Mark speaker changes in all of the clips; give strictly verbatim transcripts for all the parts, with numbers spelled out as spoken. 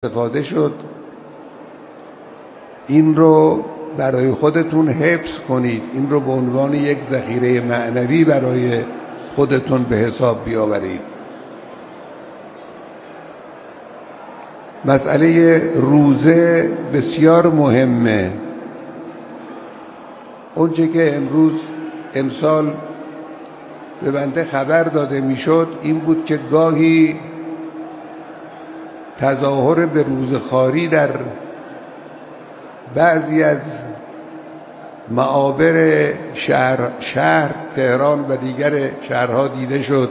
Speaker 1: استفاده شد. این رو برای خودتون حفظ کنید، این رو به عنوان یک ذخیره معنوی برای خودتون به حساب بیاورید. مسئله روزه بسیار مهمه. اونچه که امروز امسال به بنده خبر داده میشد این بود که گاهی تظاهر به روزخواری در بعضی از معابر شهر, شهر تهران و دیگر شهرها دیده شد.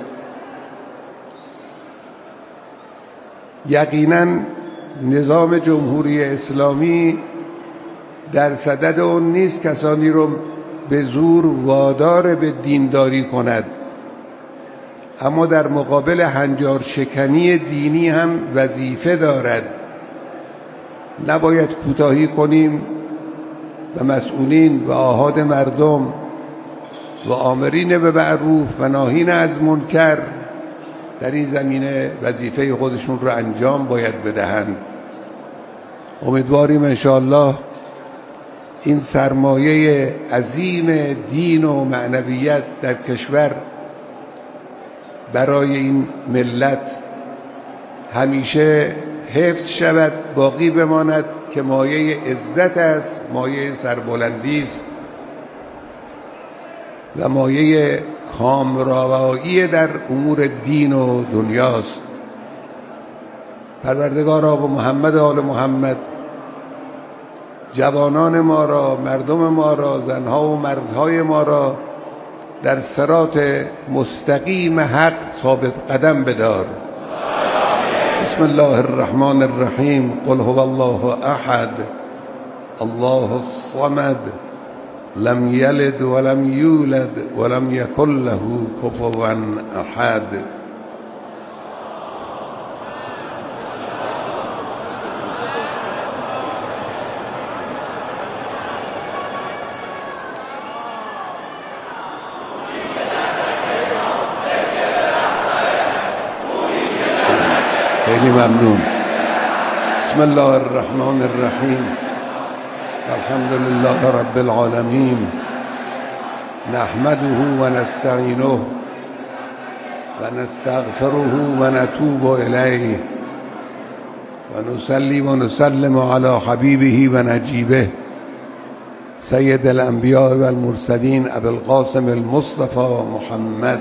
Speaker 1: یقینا نظام جمهوری اسلامی در صدد اون نیست کسانی رو به زور وادار به دینداری کند، اما در مقابل هنجار شکنی دینی هم وظیفه دارد. نباید کوتاهی کنیم و مسئولین و آحاد مردم و آمرین به معروف و ناهین از منکر در این زمینه وظیفه خودشون رو انجام باید بدهند. امیدواریم انشاءالله این سرمایه عظیم دین و معنویت در کشور برای این ملت همیشه حفظ شود، باقی بماند که مایه عزت است، مایه سربلندی است و مایه کامروایی در امور دین و دنیاست. پروردگارا و محمد آل محمد جوانان ما را، مردم ما را، زنها و مردهای ما را در صراط مستقیم حق ثابت قدم بدار. بسم الله الرحمن الرحیم. قل هو الله احد الله الصمد لم یلد ولم یولد ولم یکن له کفوا احد. خیلی ممنون. بسم الله الرحمن الرحیم. الحمد لله رب العالمین. نحمده و نستعینه و نستغفره و نتوب الیه و نصلی و نسلم علی حبیبه و نجیبه سید الانبیاء و المرسلین ابی القاسم المصطفى محمد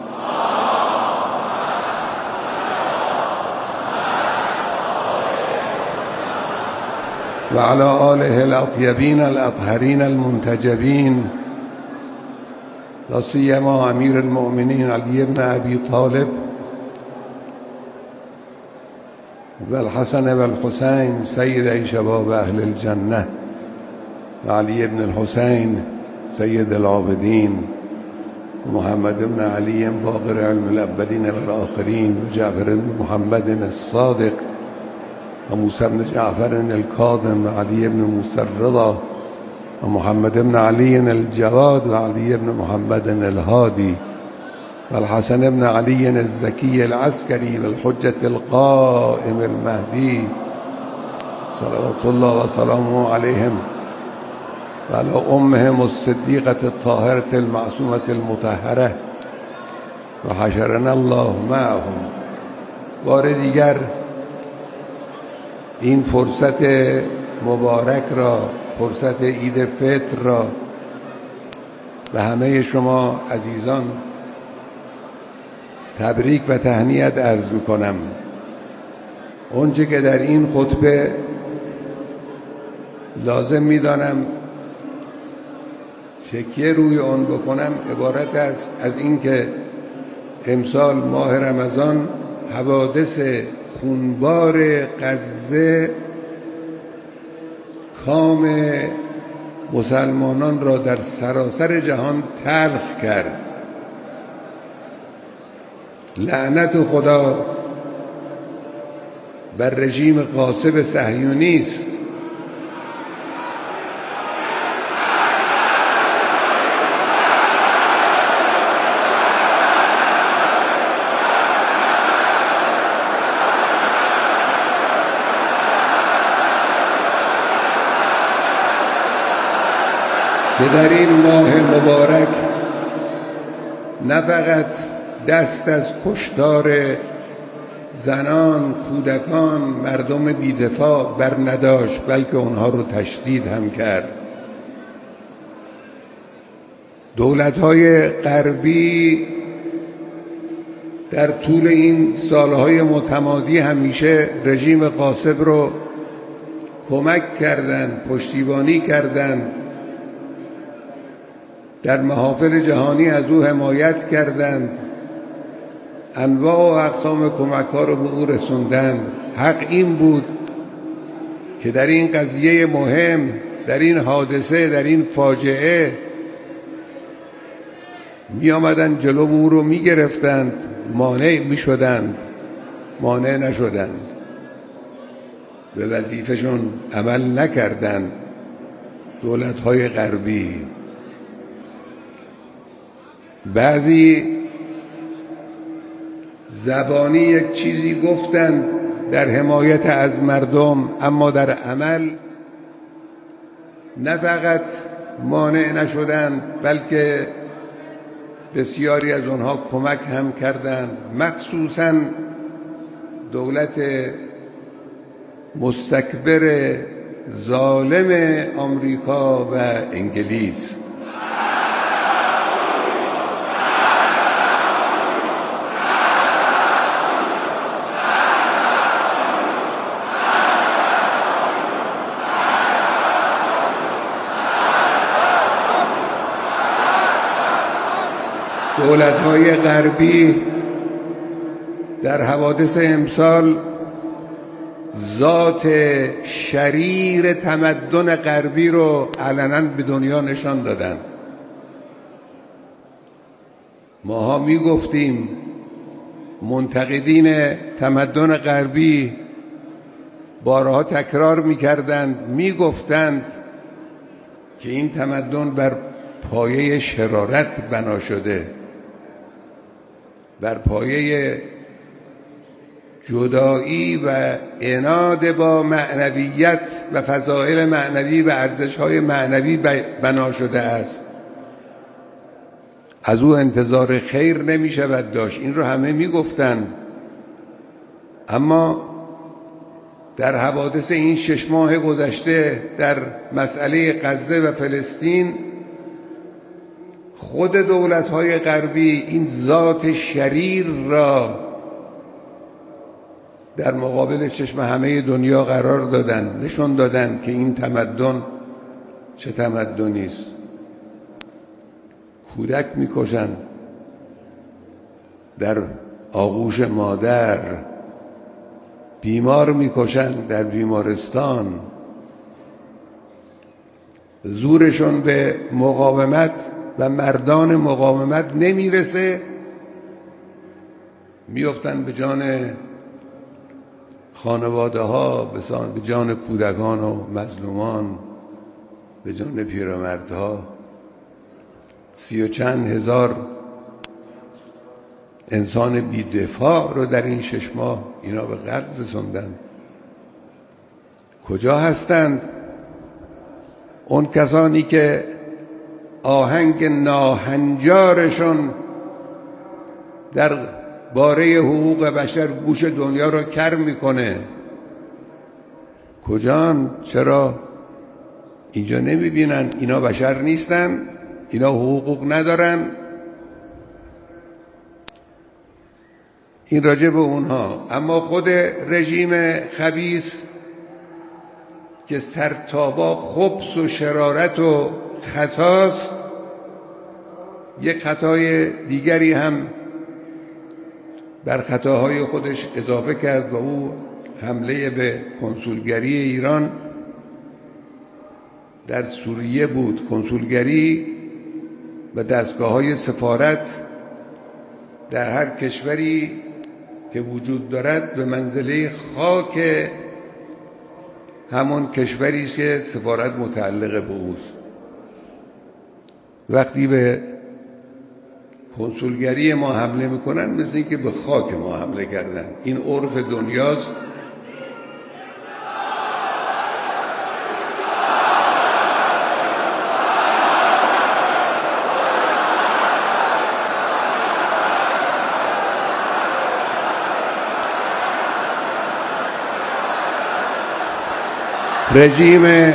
Speaker 1: و علی آله الاطیبین الاطهرین المنتجبین، لا سیما امیر المؤمنین علی بن ابی طالب و الحسن و الحسین سید شباب اهل الجنه و علی بن الحسین سید العابدین و محمد بن علی باقر علم الاولین و الاخرین و جعفر بن محمد الصادق و موسی بن جعفر الکاظم و علی بن موسی الرضا و محمد بن علی الجواد و علی بن محمد الهادی و الحسن بن علی الزکی العسکری و الحجة القائم المهدی صلوات الله و سلامه علیهم و علی امهم الصدیقة الطاهرة المعصومة المطهرة و حشرنا الله معهم. بار دیگر این فرصت مبارک را، فرصت عید فطر را به همه شما عزیزان تبریک و تهنیت عرض می‌کنم. اونچه که در این خطبه لازم می‌دانم تکیه روی آن بکنم عبارت است از اینکه امسال ماه رمضان حوادث خونبار غزه کام مسلمانان را در سراسر جهان تلخ کرد. لعنت خدا بر رژیم غاصب صهیونیست که در این ماه مبارک نه فقط دست از کشتار زنان، کودکان، مردم بی‌دفاع بر نداشت، بلکه اونها رو تشدید هم کرد. دولت‌های غربی در طول این سالهای متمادی همیشه رژیم غاصب رو کمک کردند، پشتیبانی کردند، در محافل جهانی از او حمایت کردند، انواع و اقسام کمک‌ها رو به او رسوندند. حق این بود که در این قضیه مهم، در این حادثه، در این فاجعه می آمدند جلو او رو می گرفتند، مانع می شدند، مانع نشدند، به وظیفه‌شون عمل نکردند. دولت‌های غربی بعضی زبانی یک چیزی گفتند در حمایت از مردم، اما در عمل نه فقط مانع نشدند، بلکه بسیاری از آنها کمک هم کردند، مخصوصاً دولت مستکبر ظالم آمریکا و انگلیس. دولت‌های غربی در حوادث امسال ذات شریر تمدن غربی رو علنا به دنیا نشان دادن. ماها می گفتیم، منتقدین تمدن غربی بارها تکرار می کردند، می گفتند که این تمدن بر پایه شرارت بنا شده، بر پایه جدایی و عناد با معنویت و فضائل معنوی و ارزش‌های معنوی بنا شده است. از او انتظار خیر نمی شود داشت. این رو همه می گفتن. اما در حوادث این شش ماه گذشته در مسئله غزه و فلسطین، خود دولت‌های غربی این ذات شریر را در مقابل چشم همه دنیا قرار دادن، نشون دادن که این تمدن چه تمدنی است. کودک میکشن در آغوش مادر، بیمار میکشن در بیمارستان، زورشون به مقاومت و مردان مقاومت نمیرسه، میافتن به جان خانواده ها، به جان کودکان و مظلومان، به جان پیرمردها. سی و چند هزار انسان بی‌دفاع رو در این شش ماه اینا به قتل رسوندن. کجا هستند اون کسانی که آهنگ ناهنجارشون در باره حقوق بشر گوش دنیا رو کر میکنه؟ کجان؟ چرا اینجا نمیبینن اینا بشر نیستن؟ اینا حقوق ندارن؟ این راجع به اونها. اما خود رژیم خبیث که سرتابا خبث و شرارت و خطاست، یک خطای دیگری هم بر خطاهای خودش اضافه کرد و او حمله به کنسولگری ایران در سوریه بود. کنسولگری و دستگاه‌های سفارت در هر کشوری که وجود دارد به منزله خاک همون کشوری است که سفارت متعلق به اوست. وقتی به کنسولگری ما حمله میکنن مثل اینکه به خاک ما حمله کردن. این عرف دنیاست. رژیم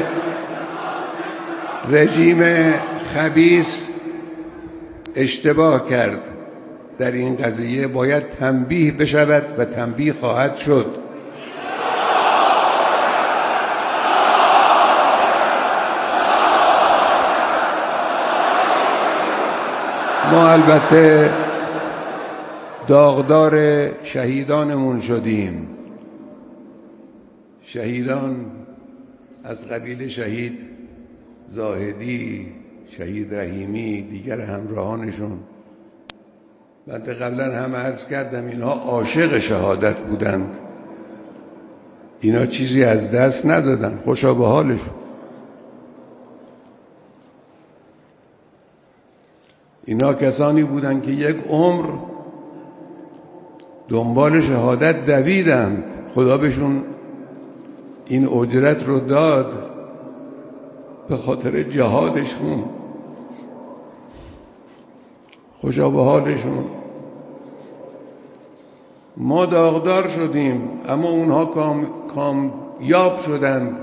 Speaker 1: رژیم خبیث اشتباه کرد در این قضیه، باید تنبیه بشود و تنبیه خواهد شد. ما البته داغدار شهیدانمون شدیم. شهیدان از قبیل شهید زاهدی، شهید رحیمی، دیگر همراهانشون. من قبلا هم عرض کردم اینها عاشق شهادت بودند، اینا چیزی از دست ندادن، خوشا به حالشون. اینا کسانی بودند که یک عمر دنبال شهادت دویدند، خدا بهشون این اجرت رو داد به خاطر جهادشون، خوشا به حالشون. ما داغدار شدیم اما اونها کام، کامیاب شدند،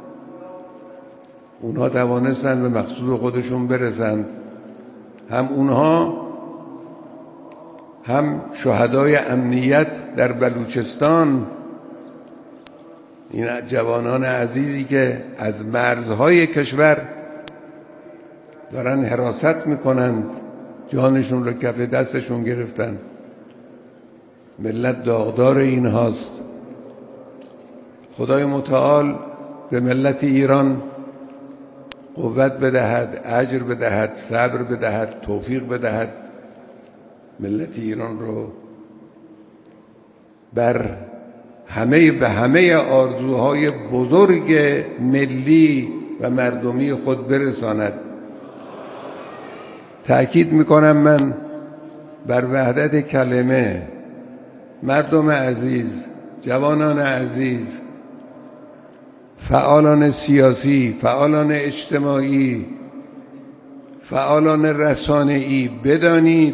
Speaker 1: اونها توانستند به مقصود خودشون برسند. هم اونها هم شهدای امنیت در بلوچستان، این جوانان عزیزی که از مرزهای کشور دارن حراست میکنند، جانشون رو کف دستشون گرفتن. ملت داغدار این هاست. خدای متعال به ملت ایران قوت بدهد، اجر بدهد، صبر بدهد، توفیق بدهد. ملت ایران رو بر همه به همه آرزوهای بزرگ ملی و مردمی خود برساند. تأکید میکنم من بر وحدت کلمه. مردم عزیز، جوانان عزیز، فعالان سیاسی، فعالان اجتماعی، فعالان رسانه‌ای، بدانید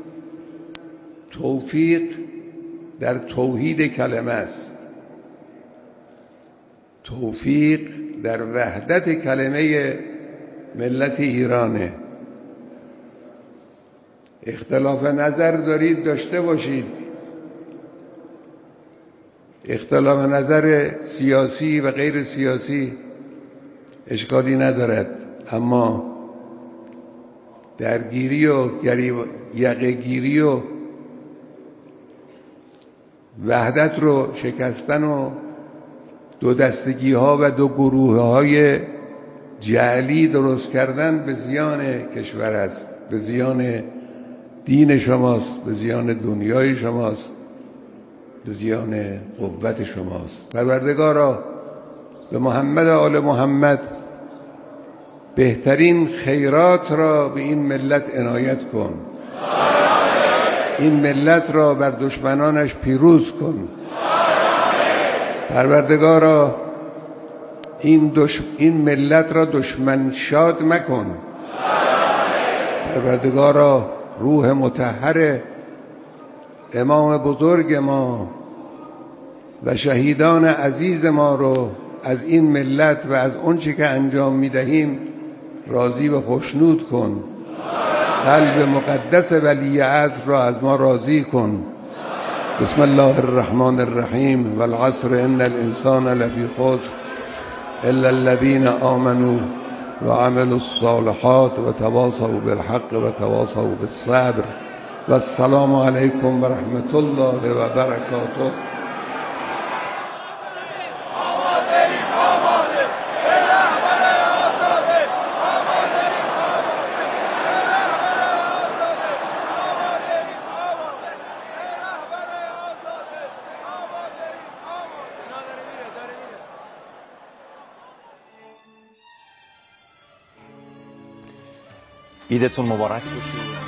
Speaker 1: توفیق در توحید کلمه است. توفیق در وحدت کلمه ملت ایرانه. اختلاف نظر دارید داشته باشید، اختلاف نظر سیاسی و غیر سیاسی اشکالی ندارد، اما درگیری و یقه‌گیری و وحدت رو شکستن و دو دستگی ها و دو گروه های جعلی درست کردن به زیان کشور است، به زیان دین شماست، به زیان دنیای شماست، به زیان قوت شماست. پروردگارا به محمد و آل محمد بهترین خیرات را به این ملت عنایت کن، این ملت را بر دشمنانش پیروز کن. پروردگارا این, دش... این ملت را دشمن شاد مکن. پروردگارا روح مطهر امام بزرگ ما و شهیدان عزیز ما رو از این ملت و از اونچه که انجام میدهیم راضی و خوشنود کن. قلب مقدس ولی عصر را از ما راضی کن. بسم الله الرحمن الرحیم. والعصر ان الانسان لفی خسر الا الذين آمنوا وعملوا الصالحات وتواصوا بالحق وتواصوا بالصبر. والسلام علیکم و رحمت الله و برکاته.
Speaker 2: عیدتون مبارک باشه.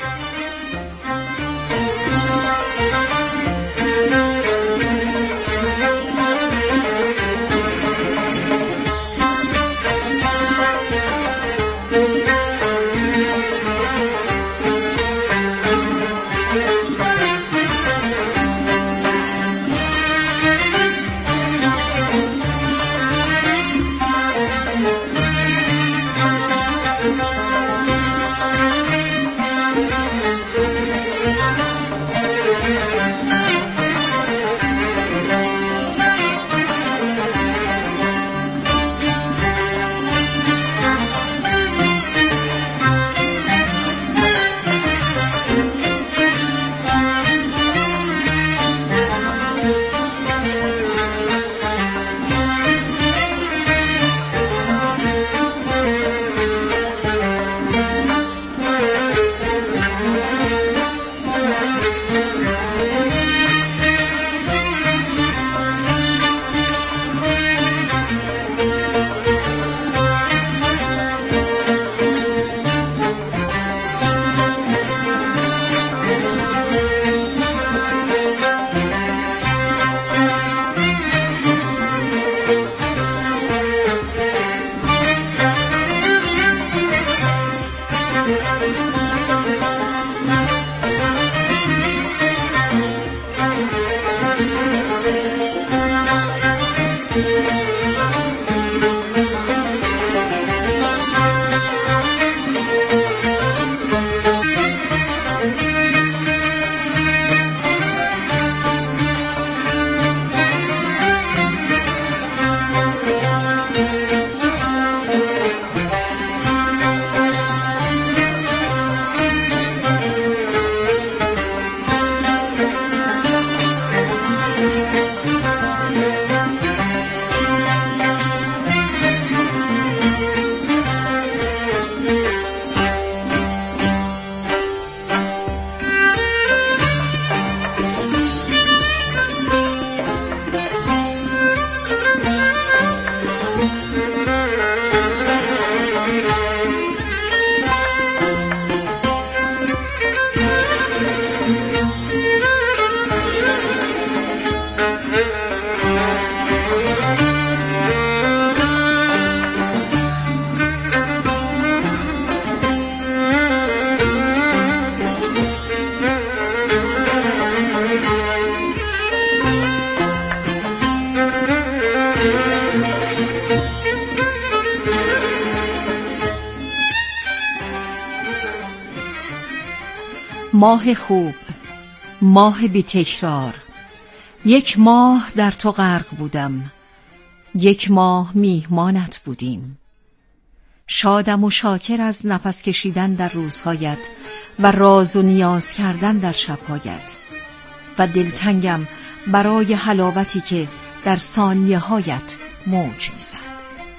Speaker 2: ماه خوب، ماه بی تکرار، یک ماه در تو غرق بودم، یک ماه میهمانت بودیم. شادم و شاکر از نفس کشیدن در روزهایت و راز و نیاز کردن در شبهایت، و دلتنگم برای حلاوتی که در ثانیه هایت موج می‌زد.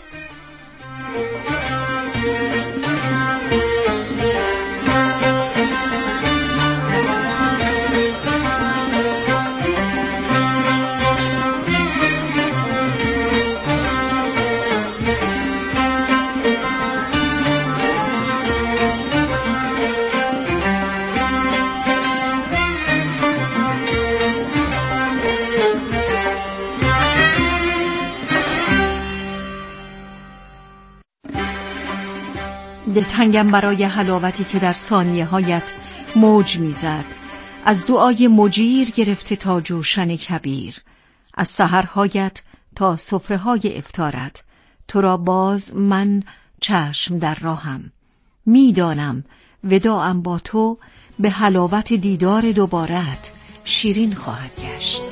Speaker 2: دلتنگم برای حلاوتی که در ثانیه هایت موج میزد، از دعای مجیر گرفته تا جوشن کبیر، از سحرهایت تا سفره های افطارت. تو را باز من چشم در راهم، میدانم وداعم با تو به حلاوت دیدار دوبارت شیرین خواهد گشت.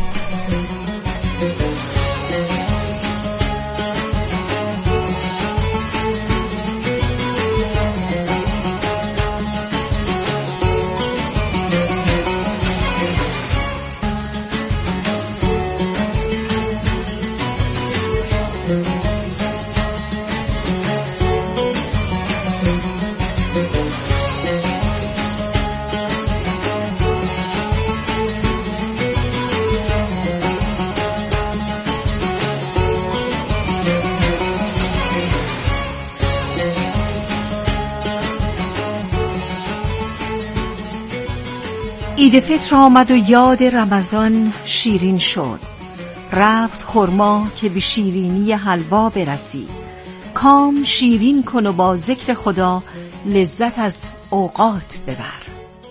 Speaker 2: عید فطر آمد و یاد رمضان شیرین شد، رفت خرما که به شیرینی حلوا برسی. کام شیرین کن و با ذکر خدا لذت از اوقات ببر.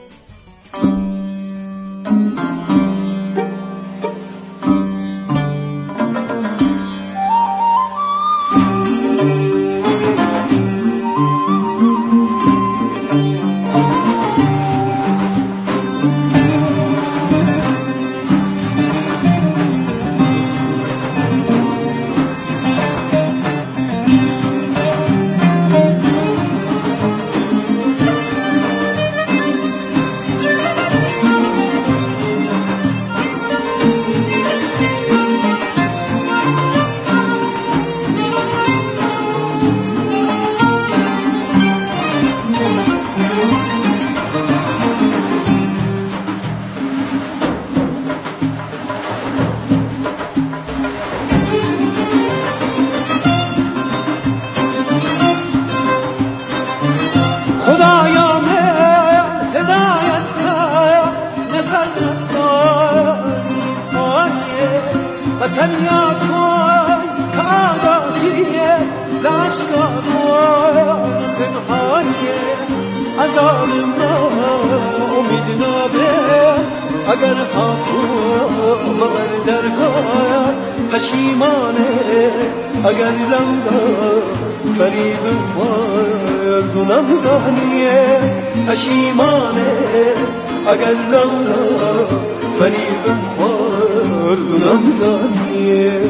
Speaker 3: اگر حاکم بر درگاه پشیمانه، اگر لنگا فریب مردونم زانیه پشیمانه، اگر لنگا فریب مردونم زانیه.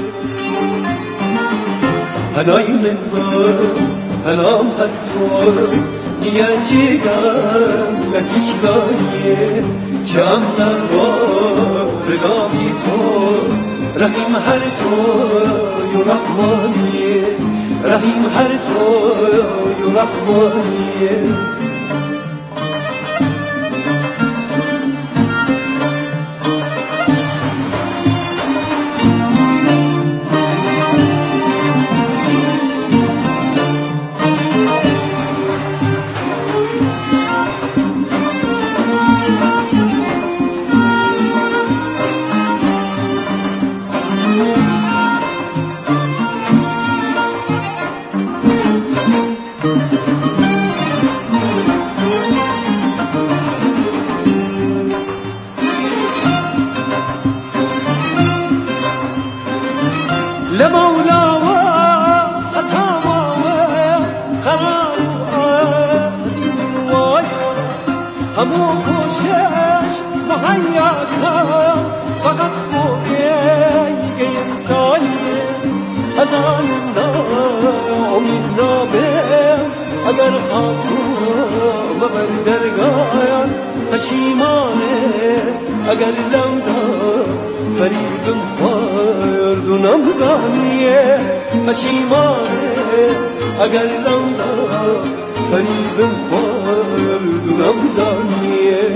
Speaker 3: هنای من هنام حتور یه جیگم لکیچ گاییه شام نوار رقابی تو رحیم هر تو یو رحمانیه، رحیم هر تو یو رحمانیه. لمولا وقتاما وقرار وآدي ووايا همو چشم مهیدم فقط بوگه انسانیه از آن امید نامه اگر خاطر و بندرگاهان پشیمانه اگر لمدا فریبم خورد و نمزانیه پشیمانه اگر لمدا فریبم خورد و نمزانیه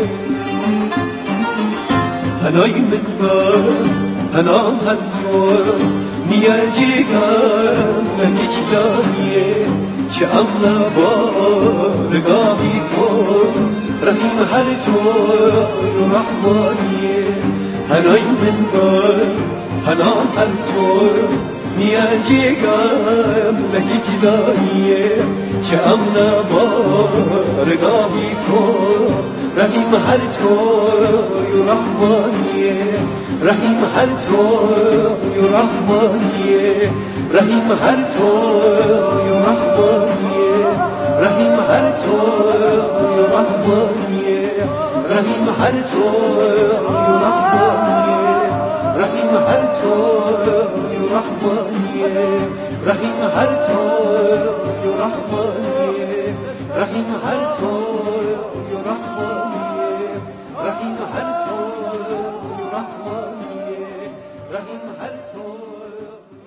Speaker 3: هنای من بار هنام هر طور نیه جیگم هیچ یادیه چه امنا بارگاهی تو رحیم هر طور رحمانیه هنای من بار هنام هر طور نیه جیگم هیچ دانیه چه امنا بارگاهی تو رحیم هر طور رحمانیه رحیم هر طور رحمانیه رحیم هر طور رحمانیه رحیم هر طور رحمانیه رحیم هر طور رحمانیه رحیم هر طور رحمانیه رحیم هر طور رحمانیه رحیم هر طور رحمانیه رحیم هر طور رحمانیه رحیم هر طور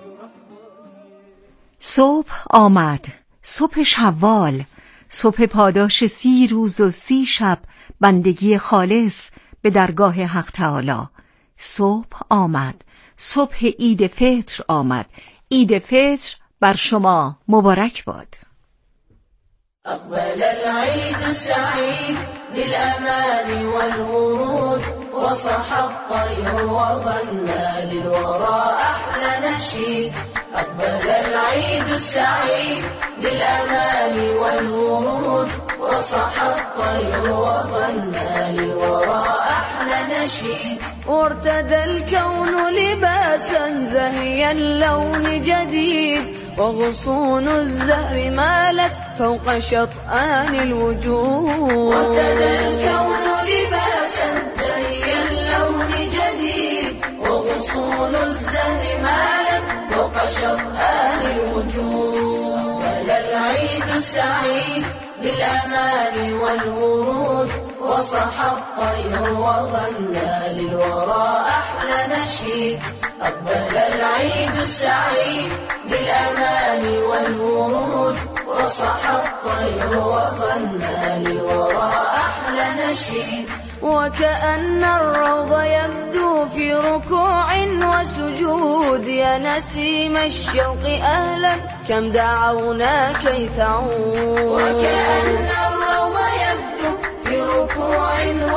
Speaker 2: صبح آمد، صبح شوال، صبح پاداش سی روز و سی شب بندگی خالص به درگاه حق تعالی. صبح آمد، صبح عید فطر آمد. عید فطر بر شما مبارک باد.
Speaker 4: أقبل العيد السعيد بالأمان والورود وصح الطير وغنى للورى أحلى نشيد. أقبل العيد السعيد بالأمان والورود وصح الطير وغنى للورى أحلى نشيد. وارتدى الكون لباسا زهي اللون جديد وغصون الزهر مالت فوق شطآن الوجود. وارتدى الكون لباسا زهي اللون جديد وغصون الزهر مالت فوق شطآن الوجود. بل العيد السعيد بالأمان والورود وصح الطير وغنى للورى أحلى نشيد. أقبل العيد السعيد بالأمان والورود وصح الطير وغنى للورى أحلى نشيد. وكأن الروض يبدو في ركوع وسجود يا نسيم الشوق أهلا كم دعونا كي تعود. وكأن الروض يبدو في ركوع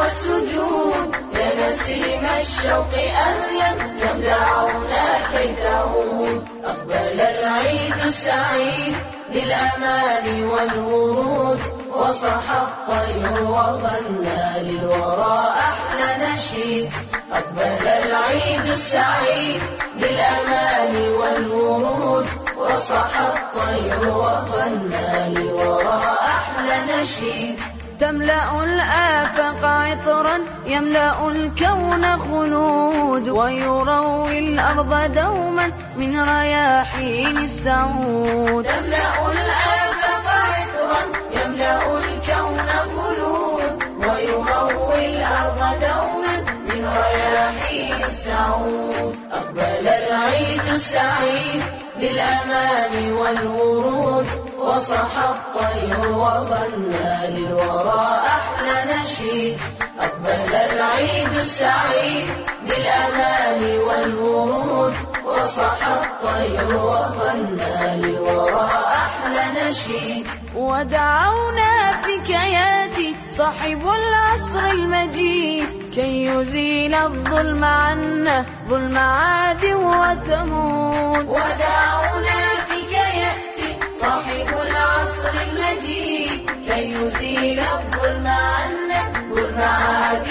Speaker 4: وسجود يا نسيم الشوق أهلا كم دعونا كي تعود. أقبل العيد السعيد بالأمان والورود وصح الطير وغنى للورى أحلى نشيد. أقبل العيد السعيد بالأمان والورود وصح الطير وغنى للورى أحلى نشيد. تملأ الآفاق عطرا يملأ الكون خلود ويروي الأرض دوما من رياحين السعود. تملأ الآفاق عطرا يملأ الكون خلود ويروي الأرض دوما من رياحين السعود. أقبل العيد السعيد بالأمان والورود وصح الطير وغنى للورى أحلى نشيد. أقبل العيد السعيد بالأمان والورود وصح الطير وغنى للورى أحلى نشيد. ودعونا في كياتي صاحب العصر المجيد كي يزيل الظلم عنا ظلم عاد وثمود. ودعونا في كياتي صاحب العصر المجيد كي يزيل الظلم عنا ظلم عاد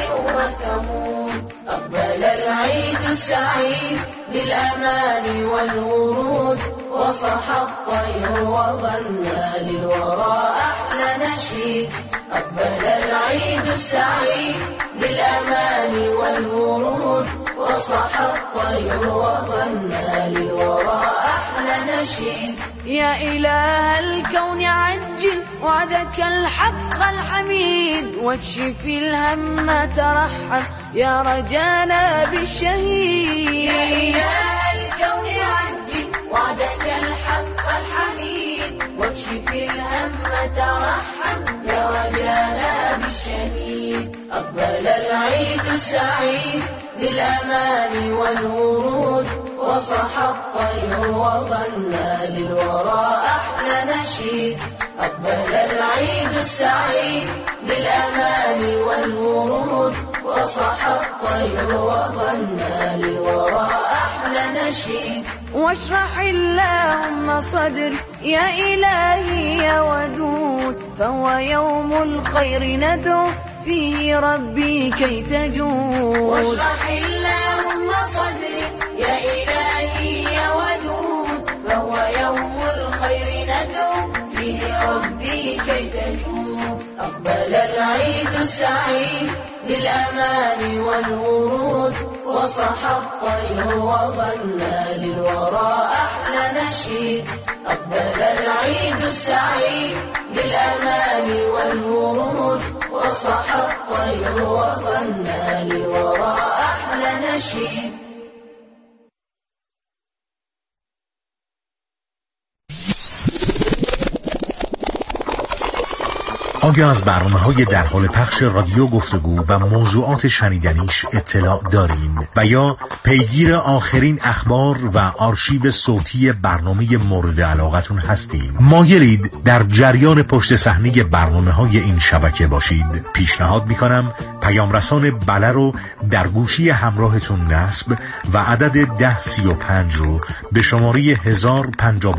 Speaker 4: وثمود. أقبل العيد السعيد بالأمان والورود وصح الطير وغنى للورى أحلى نشيد. أقبل العيد السعيد بالأمان والورود وصح الطير وغنى للورى أحلى نشيد.
Speaker 5: يا إله الكون عجل وعدك الحق الحميد واكشف الهم ترحم يا رجانا بالشهيد.
Speaker 4: يا إله الكون عجل وعدك الحق الحميد واكشف الهم ترحم يا رجانا بالشهيد. أقبل العيد السعيد بالأمان والورود وصح الطير وغنى للورى أحلى نشيد. أقبل العيد السعيد بالأمان والورود وصح الطير وغنى للورى أحلى نشيد.
Speaker 5: واشرح اللهم صدري يا إلهي يا ودود فهو يوم الخير ندعو فيه ربي كي تجود.
Speaker 4: واشرح اللهم صدري يا إلهي يا ودود فهو يوم الخير ندعو فيه ربي كي تجود. أقبل العيد السعيد بالأمان والورود وصح الطير وغنى للورى أحلى نشيد. أقبل العيد السعيد بالأمان والورود وصح الطير وغنى للورى أحلى نشيد.
Speaker 6: آیا از برنامه‌های در حال پخش رادیو گفتگو و موضوعات شنیدنیش اطلاع دارین و یا پیگیر آخرین اخبار و آرشیو صوتی برنامه مورد علاقتون هستین؟ مایلید در جریان پشت صحنه برنامه‌های این شبکه باشید؟ پیشنهاد می‌کنم پیام رسان بله رو در گوشی همراهتون نصب و عدد ده سی و پنج رو به شماره هزار و پنجاه